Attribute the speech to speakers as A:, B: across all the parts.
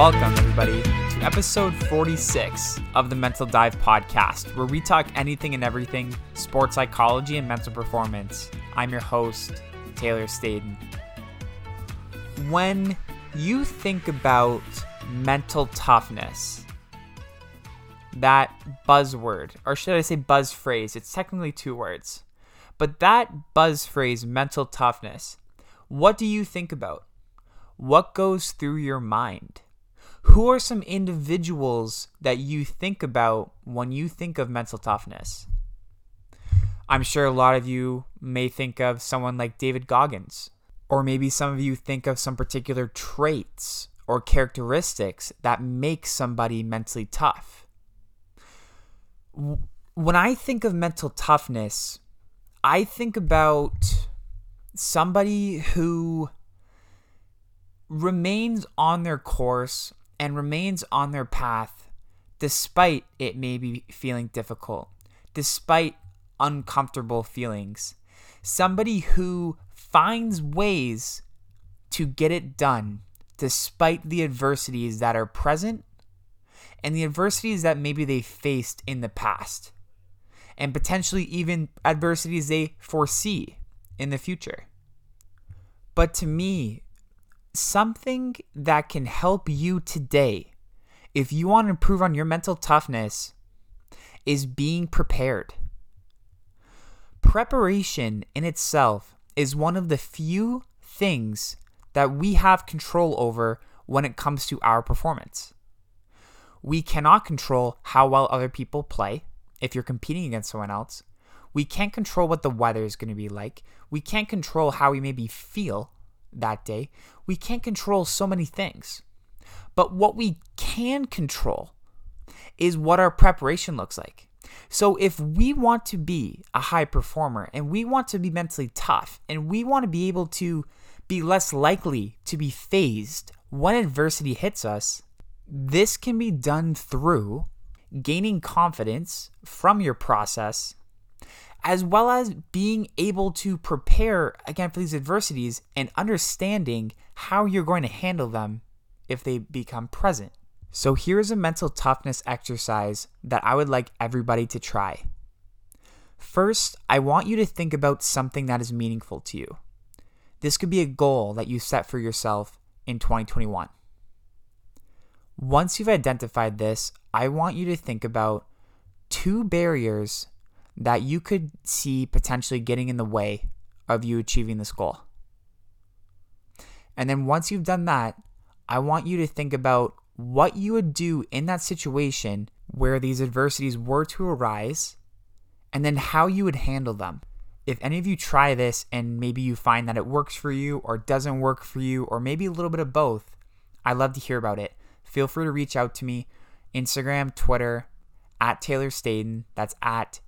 A: Welcome, everybody, to episode 46 of the Mental Dive podcast, where we talk anything and everything sports psychology and mental performance. I'm your host, Taylor Staden. When you think about mental toughness, that buzzword, or should I say buzz phrase, it's technically two words, but that buzz phrase, mental toughness, what do you think about? What goes through your mind? Who are some individuals that you think about when you think of mental toughness? I'm sure a lot of you may think of someone like David Goggins, or maybe some of you think of some particular traits or characteristics that make somebody mentally tough. When I think of mental toughness, I think about somebody who remains on their course and remains on their path despite it maybe feeling difficult, despite uncomfortable feelings. Somebody who finds ways to get it done despite the adversities that are present and the adversities that maybe they faced in the past, and potentially even adversities they foresee in the future. But to me, something that can help you today, if you want to improve on your mental toughness, is being prepared. Preparation in itself is one of the few things that we have control over when it comes to our performance. We cannot control how well other people play if you're competing against someone else. We can't control what the weather is going to be like. We can't control how we maybe feel that day. We can't control so many things. But what we can control is what our preparation looks like. So if we want to be a high performer and we want to be mentally tough and we want to be able to be less likely to be phased when adversity hits us, this can be done through gaining confidence from your process, as well as being able to prepare again for these adversities and understanding how you're going to handle them if they become present. So here's a mental toughness exercise that I would like everybody to try. First, I want you to think about something that is meaningful to you. This could be a goal that you set for yourself in 2021. Once you've identified this, I want you to think about 2 barriers that you could see potentially getting in the way of you achieving this goal. And then once you've done that, I want you to think about what you would do in that situation where these adversities were to arise, and then how you would handle them. If any of you try this and maybe you find that it works for you or doesn't work for you, or maybe a little bit of both, I'd love to hear about it. Feel free to reach out to me, Instagram, Twitter, at Taylor Staden. That's at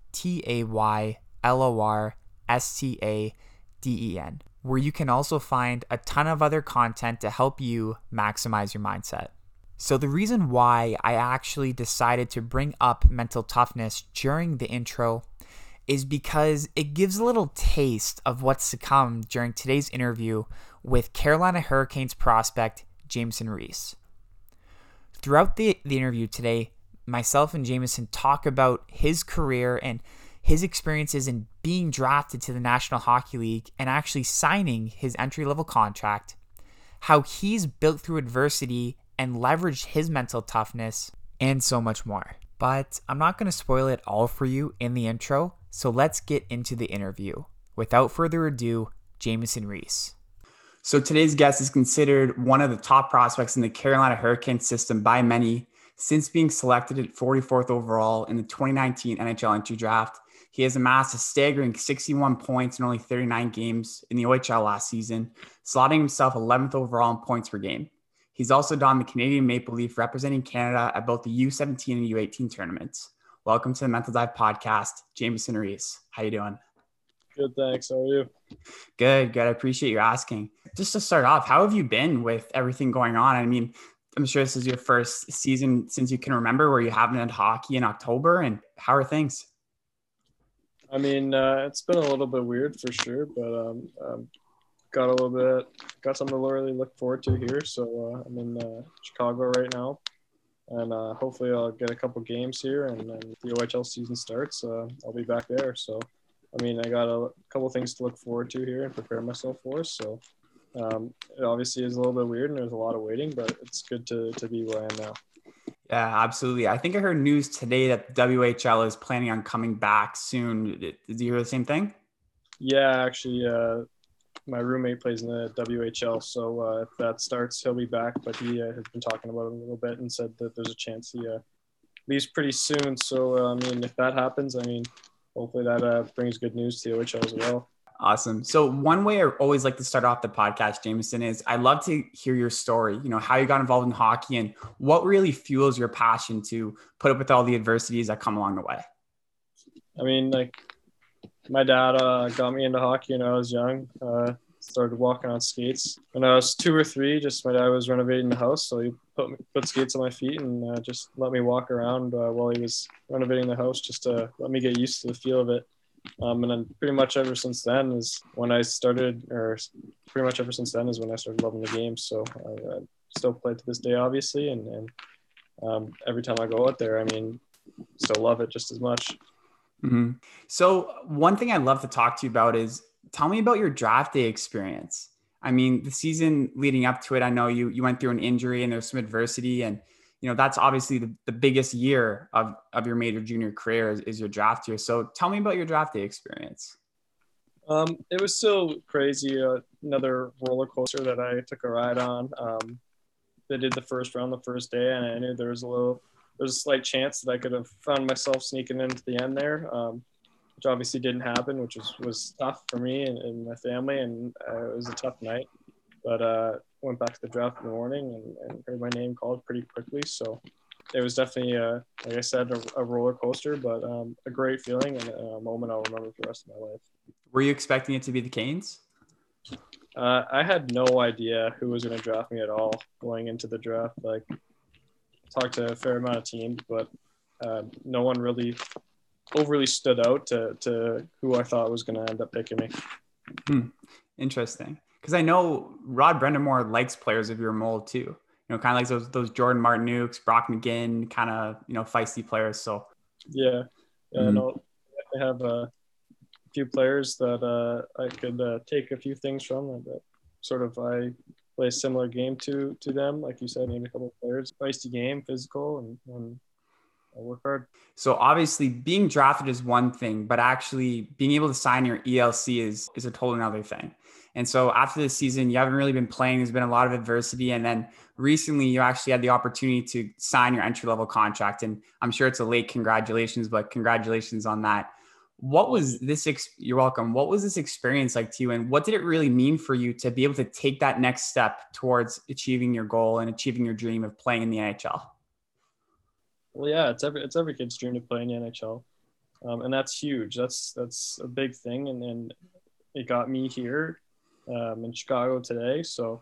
A: TaylorStaden, where you can also find a ton of other content to help you maximize your mindset. So the reason why I actually decided to bring up mental toughness during the intro is because it gives a little taste of what's to come during today's interview with Carolina Hurricanes prospect Jamieson Rees. Throughout the interview today, myself and Jamieson talk about his career and his experiences in being drafted to the National Hockey League and actually signing his entry-level contract, how he's built through adversity and leveraged his mental toughness, and so much more. But I'm not going to spoil it all for you in the intro, so let's get into the interview. Without further ado, Jamieson Rees. So today's guest is considered one of the top prospects in the Carolina Hurricanes system by many. Since being selected at 44th overall in the 2019 NHL entry draft, he has amassed a staggering 61 points in only 39 games in the OHL last season, slotting himself 11th overall in points per game. He's also donned the Canadian Maple Leaf, representing Canada at both the U17 and U18 tournaments. Welcome to the Mental Dive podcast, Jamieson Rees. How you doing?
B: Good, thanks. How are you?
A: Good. I appreciate you asking. Just to start off, how have you been with everything going on? I mean, I'm sure this is your first season since you can remember where you haven't had hockey in October, and how are things?
B: I mean, it's been a little bit weird for sure, but got something to really look forward to here. So I'm in Chicago right now, and hopefully I'll get a couple games here, and then the OHL season starts. I'll be back there. So, I mean, I got a couple things to look forward to here and prepare myself for. So, it obviously is a little bit weird, and there's a lot of waiting, but it's good to be where I am now.
A: Yeah, absolutely. I think I heard news today that the WHL is planning on coming back soon. Did you hear the same thing?
B: Yeah, actually, my roommate plays in the WHL, so if that starts, he'll be back. But he has been talking about it a little bit and said that there's a chance he leaves pretty soon. So I mean, if that happens, I mean, hopefully that brings good news to the OHL as well.
A: Awesome. So one way I always like to start off the podcast, Jameson, is I love to hear your story, how you got involved in hockey and what really fuels your passion to put up with all the adversities that come along the way.
B: I mean, like my dad got me into hockey when I was young. Started walking on skates when I was 2 or 3. Just my dad was renovating the house, so he put skates on my feet and just let me walk around while he was renovating the house, just to let me get used to the feel of it. And then pretty much ever since then is when I started loving the game. So I still play to this day, obviously, and every time I go out there, I mean, still love it just as much.
A: Mm-hmm. So one thing I'd love to talk to you about is tell me about your draft day experience. I mean, the season leading up to it, I know you went through an injury and there's some adversity, and that's obviously the biggest year of your major junior career is your draft year. So tell me about your draft day experience.
B: It was still crazy. Another roller coaster that I took a ride on. They did the first round the first day, and I knew there was a slight chance that I could have found myself sneaking into the end there, which obviously didn't happen, which was tough for me and my family, and it was a tough night. But went back to the draft in the morning and heard my name called pretty quickly. So it was definitely, like I said, a roller coaster, but a great feeling and a moment I'll remember for the rest of my life.
A: Were you expecting it to be the Canes?
B: I had no idea who was going to draft me at all going into the draft. Like, talked to a fair amount of teams, but no one really overly stood out to who I thought was going to end up picking me.
A: Interesting. Because I know Rod Brendamore likes players of your mold too. Kind of like those Jordan Martinukes, Brock McGinn, kind of feisty players. So
B: yeah, no, I have a few players that I could take a few things from. That sort of I play a similar game to them, like you said. Name a couple of players, feisty game, physical, and I work hard.
A: So obviously, being drafted is one thing, but actually being able to sign your ELC is a total another thing. And so after this season, you haven't really been playing. There's been a lot of adversity. And then recently you actually had the opportunity to sign your entry-level contract. And I'm sure it's a late congratulations, but congratulations on that. What was this? You're welcome. What was this experience like to you? And what did it really mean for you to be able to take that next step towards achieving your goal and achieving your dream of playing in the NHL?
B: Well, yeah, it's every kid's dream to play in the NHL. And that's huge. That's a big thing. And then it got me here in Chicago today. So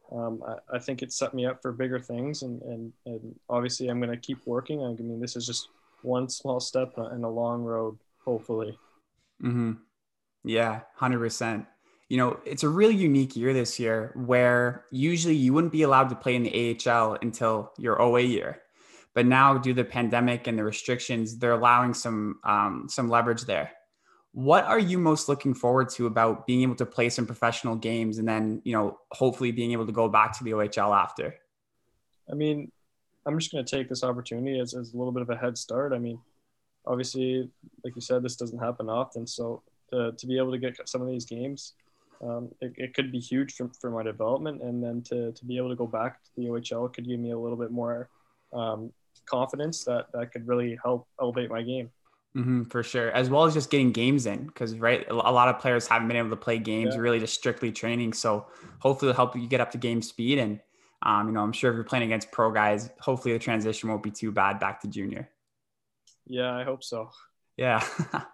B: I think it set me up for bigger things. And obviously I'm going to keep working. I mean, this is just one small step in a long road, hopefully.
A: Mm-hmm. Yeah, 100%. It's a really unique year this year where usually you wouldn't be allowed to play in the AHL until your OA year. But now due to the pandemic and the restrictions, they're allowing some leverage there. What are you most looking forward to about being able to play some professional games and then, hopefully being able to go back to the OHL after?
B: I mean, I'm just going to take this opportunity as a little bit of a head start. I mean, obviously, like you said, this doesn't happen often. So to be able to get some of these games, it could be huge for my development. And then to be able to go back to the OHL could give me a little bit more confidence that could really help elevate my game.
A: Mm-hmm, for sure. As well as just getting games in, because right, a lot of players haven't been able to play games, really just strictly training. So hopefully it'll help you get up to game speed. And, I'm sure if you're playing against pro guys, hopefully the transition won't be too bad back to junior.
B: Yeah, I hope so.
A: Yeah.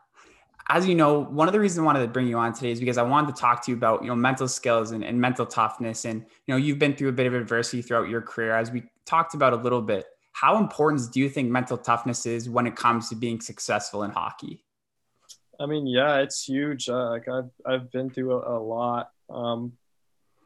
A: As you know, one of the reasons I wanted to bring you on today is because I wanted to talk to you about, mental skills and mental toughness. And, you've been through a bit of adversity throughout your career, as we talked about a little bit. How important do you think mental toughness is when it comes to being successful in hockey?
B: I mean, yeah, it's huge. Like I've been through a lot.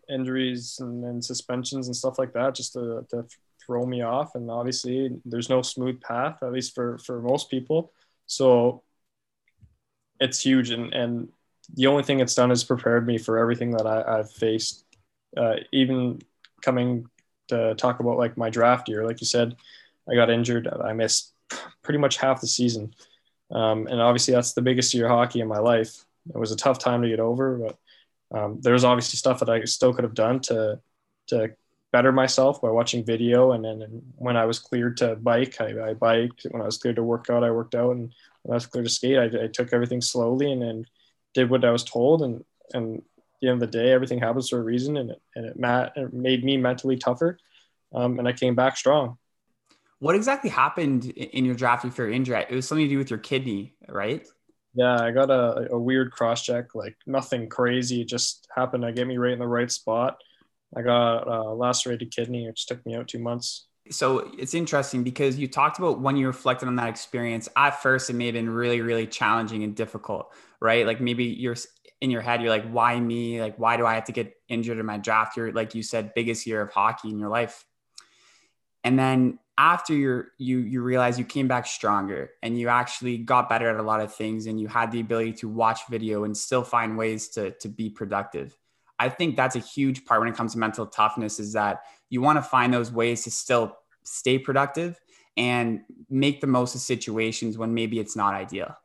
B: injuries and suspensions and stuff like that just to throw me off. And obviously, there's no smooth path, at least for most people. So it's huge. And the only thing it's done is prepared me for everything that I've faced. Even coming to talk about like my draft year, like you said, I got injured. I missed pretty much half the season. And obviously, that's the biggest year of hockey in my life. It was a tough time to get over, but there's obviously stuff that I still could have done to better myself by watching video. And then when I was cleared to bike, I biked. When I was cleared to work out, I worked out. And when I was cleared to skate, I took everything slowly and then did what I was told. And at the end of the day, everything happens for a reason. And it made me mentally tougher. And I came back strong.
A: What exactly happened in your draft if you're injured? It was something to do with your kidney, right?
B: Yeah, I got a weird cross check, like nothing crazy. It just happened to get me right in the right spot. I got a lacerated kidney, which took me out 2 months.
A: So it's interesting because you talked about when you reflected on that experience, at first it may have been really, really challenging and difficult, right? Like maybe you're in your head, you're like, why me? Like, why do I have to get injured in my draft year? Like you said, biggest year of hockey in your life. And then after you realize you came back stronger and you actually got better at a lot of things and you had the ability to watch video and still find ways to be productive. I think that's a huge part when it comes to mental toughness, is that you want to find those ways to still stay productive and make the most of situations when maybe it's not ideal.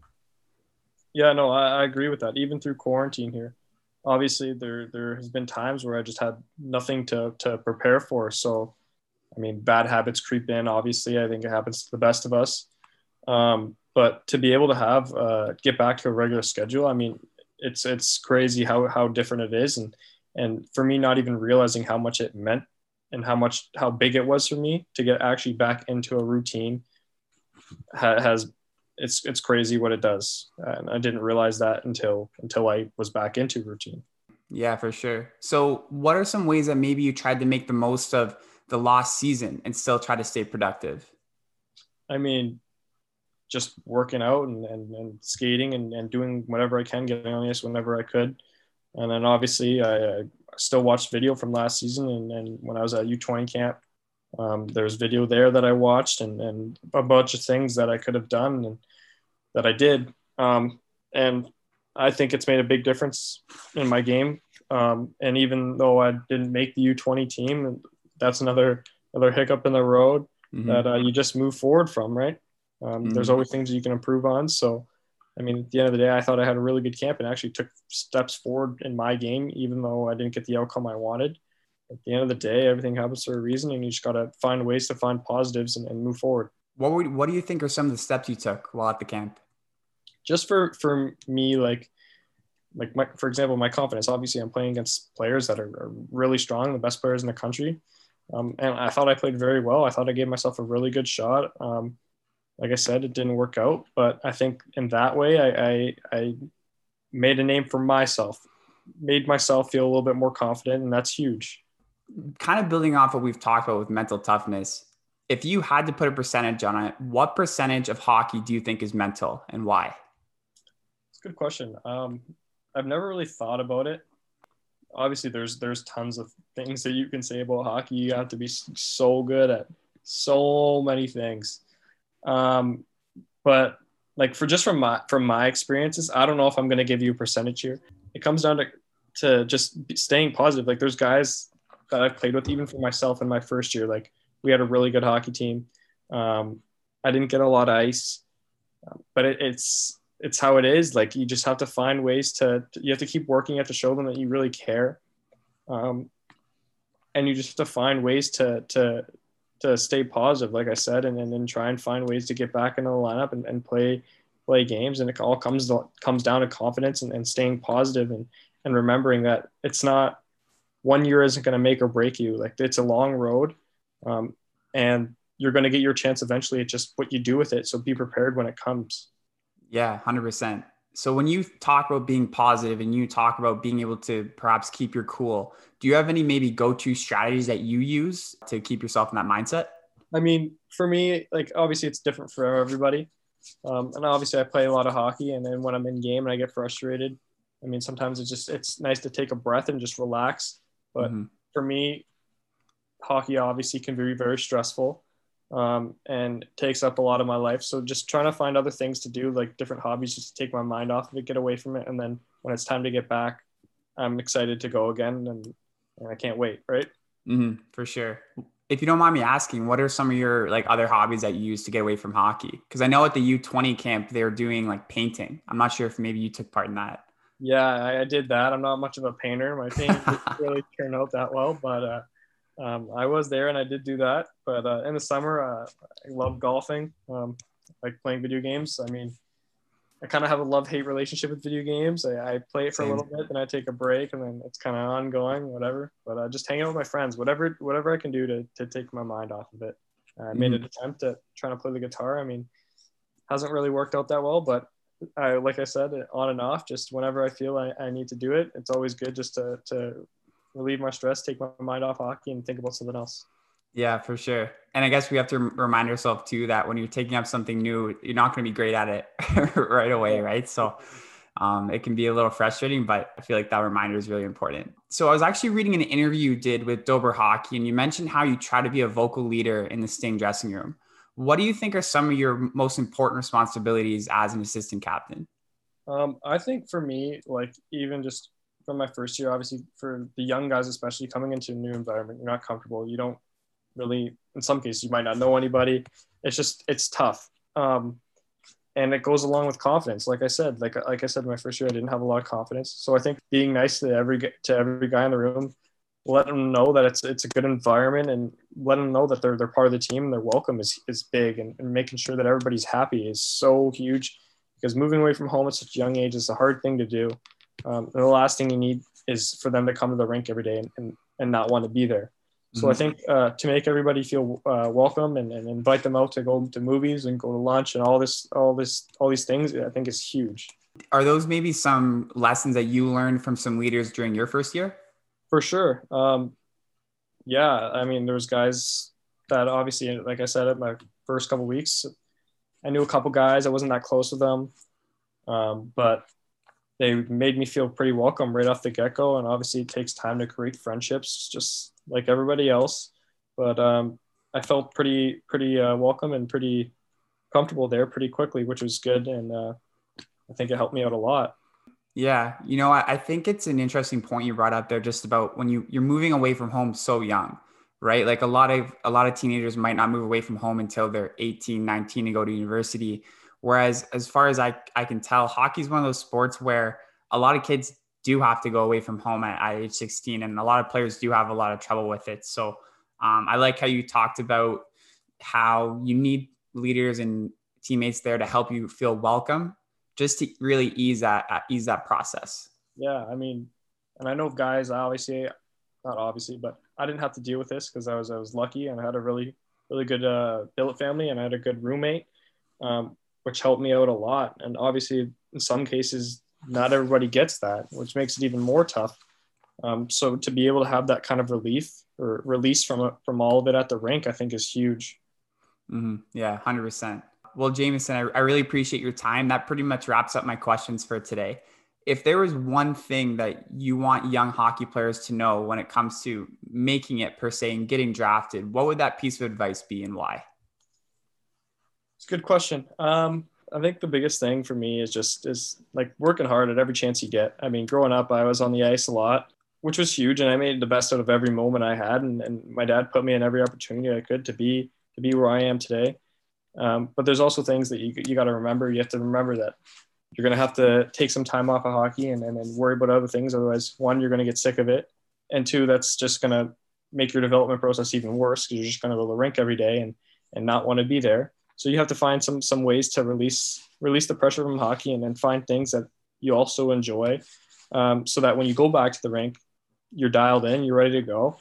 B: Yeah, no, I agree with that. Even through quarantine here, obviously there has been times where I just had nothing to prepare for. So I mean, bad habits creep in. Obviously, I think it happens to the best of us. But to be able to have get back to a regular schedule, I mean, it's crazy how different it is, and for me, not even realizing how much it meant and how big it was for me to get actually back into a routine has it's crazy what it does, and I didn't realize that until I was back into routine.
A: Yeah, for sure. So what are some ways that maybe you tried to make the most of the lost season and still try to stay productive?
B: I mean, just working out and skating and doing whatever I can, getting on the ice whenever I could. And then obviously I still watched video from last season. And when I was at U20 camp, there's video there that I watched and a bunch of things that I could have done and that I did. And I think it's made a big difference in my game. And even though I didn't make the U20 team, that's another hiccup in the road that you just move forward from, right? There's always things you can improve on. So, I mean, at the end of the day, I thought I had a really good camp and actually took steps forward in my game, even though I didn't get the outcome I wanted. At the end of the day, everything happens for a reason, and you just got to find ways to find positives and move forward.
A: What do you think are some of the steps you took while at the camp?
B: Just for me, for example, my confidence. Obviously, I'm playing against players that are really strong, the best players in the country. And I thought I played very well. I thought I gave myself a really good shot. Like I said, it didn't work out, but I think in that way, I made a name for myself, made myself feel a little bit more confident, and that's huge.
A: Kind of building off what we've talked about with mental toughness, if you had to put a percentage on it, what percentage of hockey do you think is mental and why?
B: It's a good question. I've never really thought about it. Obviously, there's tons of things that you can say about hockey. You have to be so good at so many things. But like from my experiences, I don't know if I'm going to give you a percentage here. It comes down to just staying positive. Like there's guys that I've played with, even for myself in my first year. Like we had a really good hockey team. I didn't get a lot of ice, but it's how it is. Like you just have to find ways you have to keep working. You have to show them that you really care. And you just have to find ways to stay positive, like I said, and then try and find ways to get back into the lineup and play games. And it all comes down to confidence and staying positive and remembering that it's not, 1 year isn't going to make or break you. Like it's a long road, and you're going to get your chance eventually. It's just what you do with it. So be prepared when it comes.
A: Yeah, 100%. So when you talk about being positive and you talk about being able to perhaps keep your cool, do you have any maybe go-to strategies that you use to keep yourself in that mindset?
B: I mean, for me, like obviously it's different for everybody. And obviously I play a lot of hockey, and then when I'm in game and I get frustrated, I mean, sometimes it's nice to take a breath and just relax But for me, hockey obviously can be very stressful, and takes up a lot of my life. So just trying to find other things to do, like different hobbies, just to take my mind off of it, get away from it. And then when it's time to get back, I'm excited to go again, and I can't wait. Right.
C: For sure. If you don't mind me asking, what are some of your like other hobbies that you use to get away from hockey? Because I know at the U20 camp, they were doing like painting. I'm not sure if maybe you took part in that.
B: Yeah, I did that. I'm not much of a painter. My painting didn't really turn out that well, but I was there and I did do that. But in the summer, I love golfing, like playing video games. I mean, I kind of have a love-hate relationship with video games. I play it for a little bit, then I take a break, and then it's kind of ongoing, whatever. But just hang out with my friends, whatever I can do to take my mind off of it. I made an attempt at trying to play the guitar. I mean, hasn't really worked out that well, but like I said, on and off, just whenever I feel I need to do it, it's always good just to relieve my stress, take my mind off hockey, and think about something else.
C: Yeah, for sure. And I guess we have to remind ourselves too that when you're taking up something new, you're not going to be great at it right away, right? So it can be a little frustrating, but I feel like that reminder is really important. So I was actually reading an interview you did with Dober Hockey, and you mentioned how you try to be a vocal leader in the Sting dressing room. What do you think are some of your most important responsibilities as an assistant captain?
B: I think for me, like even just from my first year, obviously for the young guys, especially coming into a new environment, you're not comfortable. You don't really, in some cases, you might not know anybody. It's tough. And it goes along with confidence. Like I said, my first year, I didn't have a lot of confidence. So I think being nice to every guy in the room, let them know that it's a good environment, and let them know that they're part of the team and they're welcome is big, and making sure that everybody's happy is so huge, because moving away from home at such a young age is a hard thing to do. And the last thing you need is for them to come to the rink every day and not want to be there. So I think to make everybody feel welcome and invite them out to go to movies and go to lunch and all these things, I think is huge.
C: Are those maybe some lessons that you learned from some leaders during your first year?
B: For sure. Yeah, I mean, there's guys that obviously, like I said, at my first couple of weeks, I knew a couple guys. I wasn't that close with them, but they made me feel pretty welcome right off the get-go. And obviously it takes time to create friendships, just like everybody else. But I felt pretty welcome and pretty comfortable there pretty quickly, which was good. And I think it helped me out a lot.
C: Yeah. You know, I think it's an interesting point you brought up there, just about when you're moving away from home so young, right? Like a lot of teenagers might not move away from home until they're 18, 19 and go to university. Whereas as far as I can tell, hockey is one of those sports where a lot of kids do have to go away from home at age 16, and a lot of players do have a lot of trouble with it. So I like how you talked about how you need leaders and teammates there to help you feel welcome, just to really ease that process.
B: Yeah, I mean, and I know guys, not obviously, but I didn't have to deal with this because I was lucky and I had a really, really good billet family, and I had a good roommate, which helped me out a lot. And obviously, in some cases, not everybody gets that, which makes it even more tough. So to be able to have that kind of relief or release from all of it at the rink, I think is huge.
C: Yeah, 100%. Well, Jamison, I really appreciate your time. That pretty much wraps up my questions for today. If there was one thing that you want young hockey players to know when it comes to making it per se and getting drafted, what would that piece of advice be and why?
B: It's a good question. I think the biggest thing for me is like working hard at every chance you get. I mean, growing up, I was on the ice a lot, which was huge, and I made the best out of every moment I had. And my dad put me in every opportunity I could to be where I am today. But there's also things that you got to remember. You have to remember that you're going to have to take some time off of hockey and then worry about other things. Otherwise, one, you're going to get sick of it. And two, that's just going to make your development process even worse, because you're just going to go to the rink every day and not want to be there. So you have to find some ways to release the pressure from hockey, and then find things that you also enjoy, so that when you go back to the rink, you're dialed in, you're ready to go.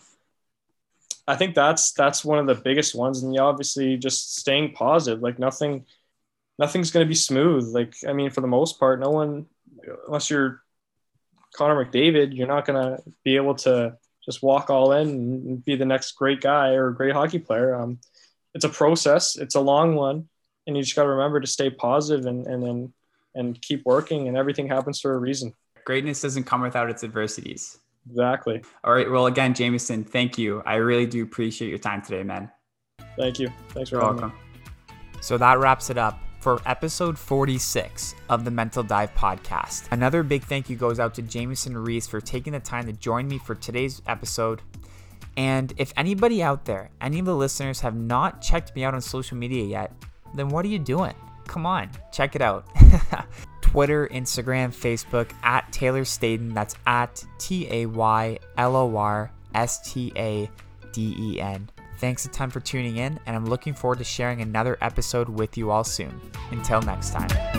B: I think that's one of the biggest ones. And you obviously just staying positive. Like nothing's going to be smooth. Like, I mean, for the most part, no one, unless you're Connor McDavid, you're not going to be able to just walk all in and be the next great guy or great hockey player. It's a process. It's a long one. And you just got to remember to stay positive and keep working, and everything happens for a reason.
C: Greatness doesn't come without its adversities.
B: Exactly.
C: All right. Well, again, Jameson, thank you. I really do appreciate your time today, man.
B: Thank you. Thanks for
C: You're
B: having
C: welcome.
B: me.
A: So that wraps it up for episode 46 of the Mental Dive podcast. Another big thank you goes out to Jameson Reese for taking the time to join me for today's episode. And if anybody out there, any of the listeners have not checked me out on social media yet, then what are you doing? Come on, check it out. Twitter, Instagram, Facebook, at Taylor Staden. That's at TaylorStaden. Thanks a ton for tuning in, and I'm looking forward to sharing another episode with you all soon. Until next time.